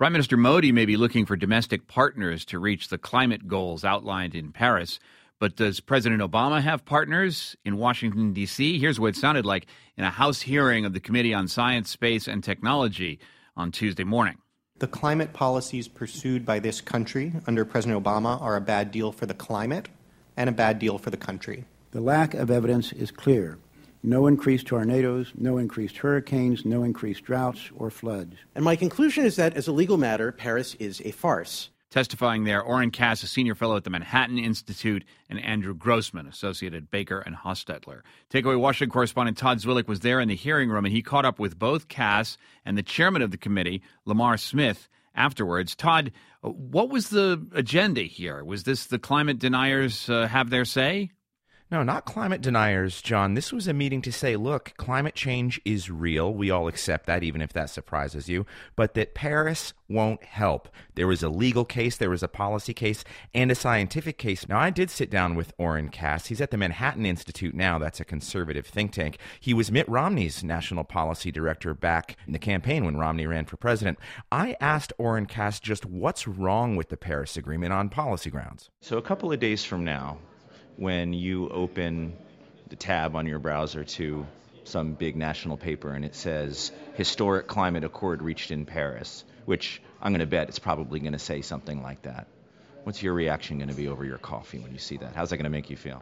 Prime Minister Modi may be looking for domestic partners to reach the climate goals outlined in Paris. But does President Obama have partners in Washington, D.C.? Here's what it sounded like in a House hearing of the Committee on Science, Space, and Technology on Tuesday morning. The climate policies pursued by this country under President Obama are a bad deal for the climate and a bad deal for the country. The lack of evidence is clear. No increased tornadoes, no increased hurricanes, no increased droughts or floods. And my conclusion is that as a legal matter, Paris is a farce. Testifying there, Oren Cass, a senior fellow at the Manhattan Institute, and Andrew Grossman, associate at Baker and Hostetler. Takeaway Washington correspondent Todd Zwillich was there in the hearing room, and he caught up with both Cass and the chairman of the committee, Lamar Smith, afterwards. Todd, what was the agenda here? Was this the climate deniers have their say? No, not climate deniers, John. This was a meeting to say, look, climate change is real. We all accept that, even if that surprises you, but that Paris won't help. There was a legal case, there was a policy case, and a scientific case. Now, I did sit down with Oren Cass. He's at the Manhattan Institute now. That's a conservative think tank. He was Mitt Romney's national policy director back in the campaign when Romney ran for president. I asked Oren Cass just what's wrong with the Paris Agreement on policy grounds. So a couple of days from now, when you open the tab on your browser to some big national paper and it says historic climate accord reached in Paris, which I'm going to bet it's probably going to say something like that. What's your reaction going to be over your coffee when you see that? How's that going to make you feel?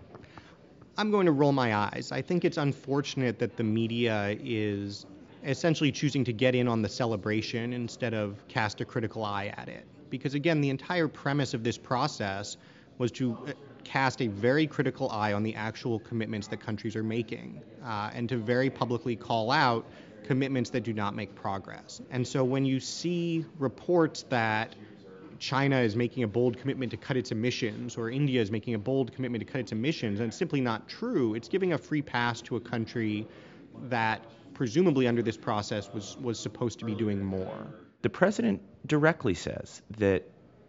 I'm going to roll my eyes. I think it's unfortunate that the media is essentially choosing to get in on the celebration instead of cast a critical eye at it. Because again, the entire premise of this process was to cast a very critical eye on the actual commitments that countries are making and to very publicly call out commitments that do not make progress. And so when you see reports that China is making a bold commitment to cut its emissions or India is making a bold commitment to cut its emissions, and it's simply not true, it's giving a free pass to a country that presumably under this process was supposed to be doing more. The president directly says that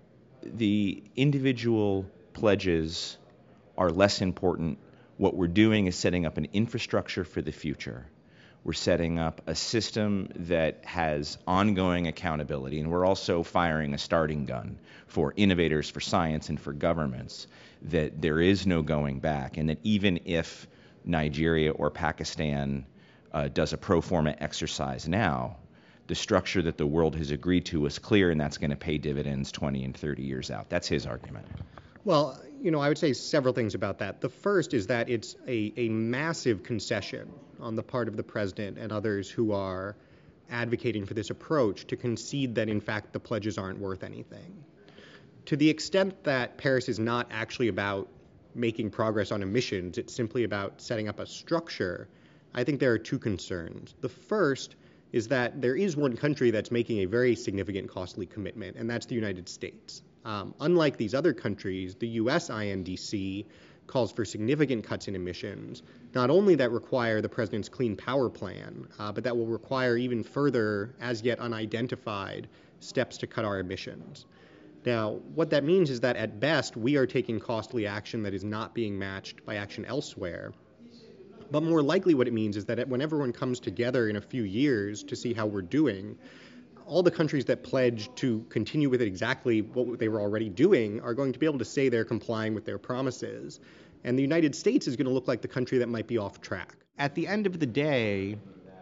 the individual pledges are less important. What we're doing is setting up an infrastructure for the future. We're setting up a system that has ongoing accountability, and we're also firing a starting gun for innovators, for science, and for governments, that there is no going back, and that even if Nigeria or Pakistan does a pro forma exercise now, the structure that the world has agreed to is clear, and that's going to pay dividends 20 and 30 years out. That's his argument. Well, I would say several things about that. The first is that it's a massive concession on the part of the president and others who are advocating for this approach to concede that, in fact, the pledges aren't worth anything. To the extent that Paris is not actually about making progress on emissions, it's simply about setting up a structure, I think there are two concerns. The first is that there is one country that's making a very significant costly commitment, and that's the United States. Unlike these other countries, the U.S. INDC calls for significant cuts in emissions, not only that require the president's Clean Power Plan, but that will require even further, as yet unidentified, steps to cut our emissions. Now, what that means is that at best, we are taking costly action that is not being matched by action elsewhere. But more likely what it means is that when everyone comes together in a few years to see how we're doing, all the countries that pledge to continue with it exactly what they were already doing are going to be able to say they're complying with their promises. And the United States is going to look like the country that might be off track. At the end of the day,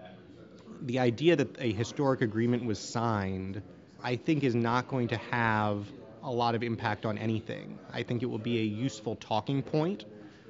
the idea that a historic agreement was signed, I think, is not going to have a lot of impact on anything. I think it will be a useful talking point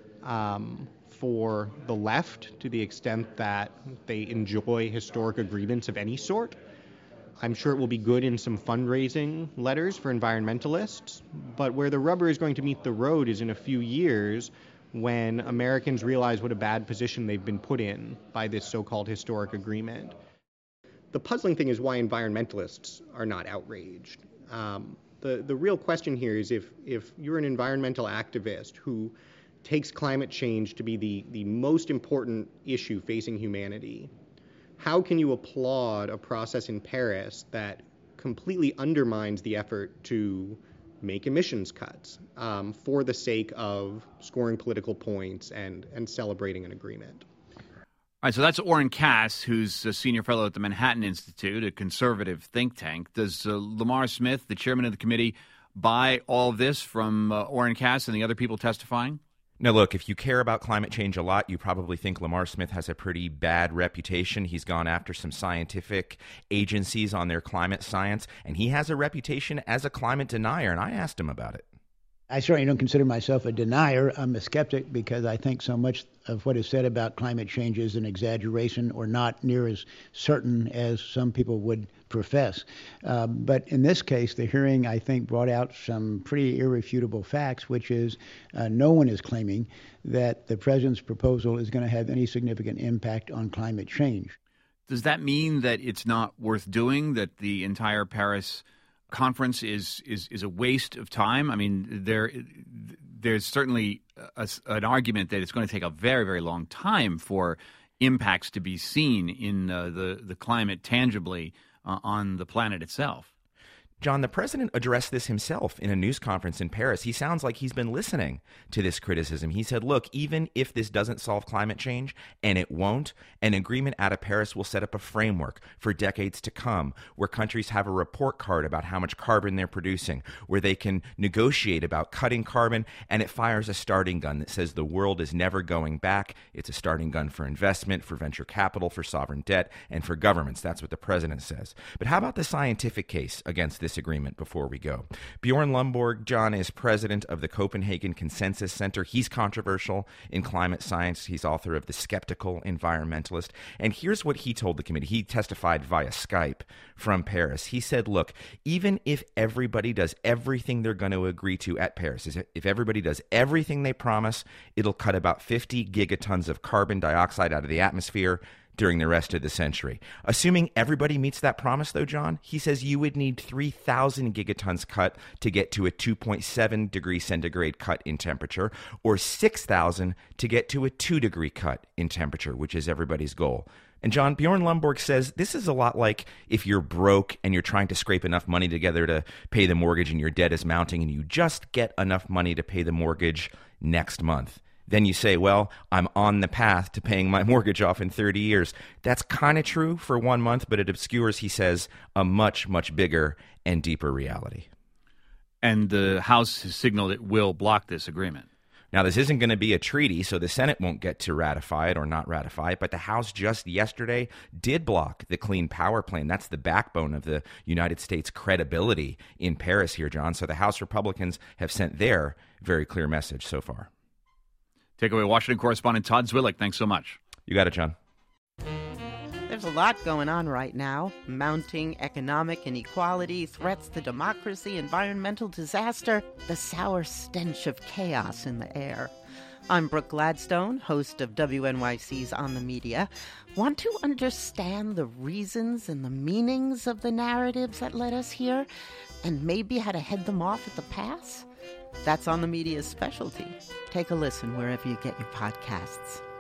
for the left to the extent that they enjoy historic agreements of any sort. I'm sure it will be good in some fundraising letters for environmentalists, but where the rubber is going to meet the road is in a few years when Americans realize what a bad position they've been put in by this so-called historic agreement. The puzzling thing is why environmentalists are not outraged. The real question here is if you're an environmental activist who takes climate change to be the most important issue facing humanity, how can you applaud a process in Paris that completely undermines the effort to make emissions cuts for the sake of scoring political points and celebrating an agreement? All right, so that's Oren Cass, who's a senior fellow at the Manhattan Institute, a conservative think tank. Does Lamar Smith, the chairman of the committee, buy all of this from Oren Cass and the other people testifying? Now, look, if you care about climate change a lot, you probably think Lamar Smith has a pretty bad reputation. He's gone after some scientific agencies on their climate science, and he has a reputation as a climate denier, and I asked him about it. I certainly don't consider myself a denier. I'm a skeptic because I think so much of what is said about climate change is an exaggeration or not near as certain as some people would profess. But in this case, the hearing, I think, brought out some pretty irrefutable facts, which is no one is claiming that the president's proposal is going to have any significant impact on climate change. Does that mean that it's not worth doing, that the entire Paris conference is a waste of time? I mean, there's certainly an argument that it's going to take a very, very long time for impacts to be seen in the climate tangibly on the planet itself. John, the president addressed this himself in a news conference in Paris. He sounds like he's been listening to this criticism. He said, look, even if this doesn't solve climate change, and it won't, an agreement out of Paris will set up a framework for decades to come where countries have a report card about how much carbon they're producing, where they can negotiate about cutting carbon, and it fires a starting gun that says the world is never going back. It's a starting gun for investment, for venture capital, for sovereign debt, and for governments. That's what the president says. But how about the scientific case against this agreement before we go? Bjorn Lomborg, John, is president of the Copenhagen Consensus Center. He's controversial in climate science. He's author of The Skeptical Environmentalist. And here's what he told the committee. He testified via Skype from Paris. He said, look, even if everybody does everything they're going to agree to at Paris, if everybody does everything they promise, it'll cut about 50 gigatons of carbon dioxide out of the atmosphere during the rest of the century. Assuming everybody meets that promise, though, John, he says you would need 3,000 gigatons cut to get to a 2.7 degrees centigrade cut in temperature, or 6,000 to get to a 2-degree cut in temperature, which is everybody's goal. And John, Bjorn Lomborg says this is a lot like if you're broke and you're trying to scrape enough money together to pay the mortgage and your debt is mounting and you just get enough money to pay the mortgage next month. Then you say, well, I'm on the path to paying my mortgage off in 30 years. That's kind of true for 1 month, but it obscures, he says, a much, much bigger and deeper reality. And the House has signaled it will block this agreement. Now, this isn't going to be a treaty, so the Senate won't get to ratify it or not ratify it, but the House just yesterday did block the Clean Power Plan. That's the backbone of the United States' credibility in Paris here, John. So the House Republicans have sent their very clear message so far. Takeaway Washington correspondent Todd Zwillich, thanks so much. You got it, John. There's a lot going on right now. Mounting economic inequality, threats to democracy, environmental disaster, the sour stench of chaos in the air. I'm Brooke Gladstone, host of WNYC's On the Media. Want to understand the reasons and the meanings of the narratives that led us here, and maybe how to head them off at the pass? That's On the Media's specialty. Take a listen wherever you get your podcasts.